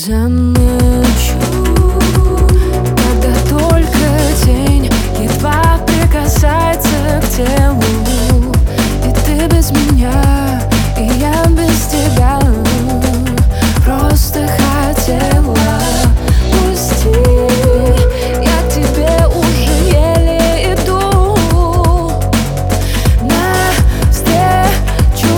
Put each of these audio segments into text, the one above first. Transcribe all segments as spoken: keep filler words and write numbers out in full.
Заночу, когда только тень едва прикасается к телу, и ты без меня, и я без тебя. Просто хотела, пусти, я к тебе уже еле иду навстречу,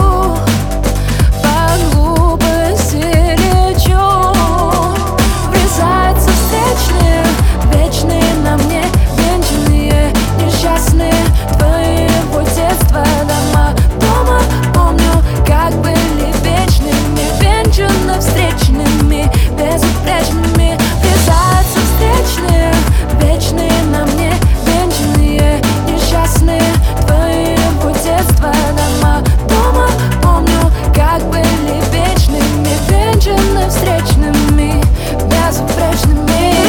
по глупости лечу. Врезаются встречные, вечные на мне, венчанные, несчастные твоего детства дома. Дома помню, как были вечными, венчаны встречными, безупречными. Врезаются встречные, вечные на мне, венчанные, несчастные твоего детства дома. Дома помню, как были вечными, венчаны встречными, безупречными.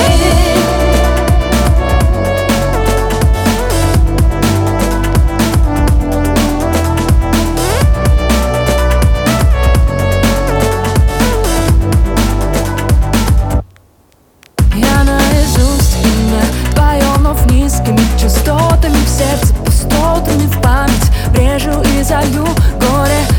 Я наизусть имя твое, но низкими частотами в сердце, пустотами в память брежу и залью горе.